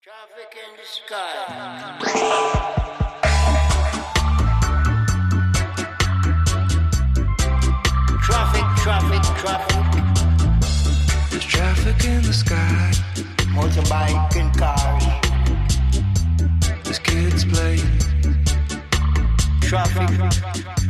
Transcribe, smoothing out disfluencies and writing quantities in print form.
Traffic in the sky. Traffic. There's traffic in the sky. Motorbike and cars. There's kids playing. Traffic.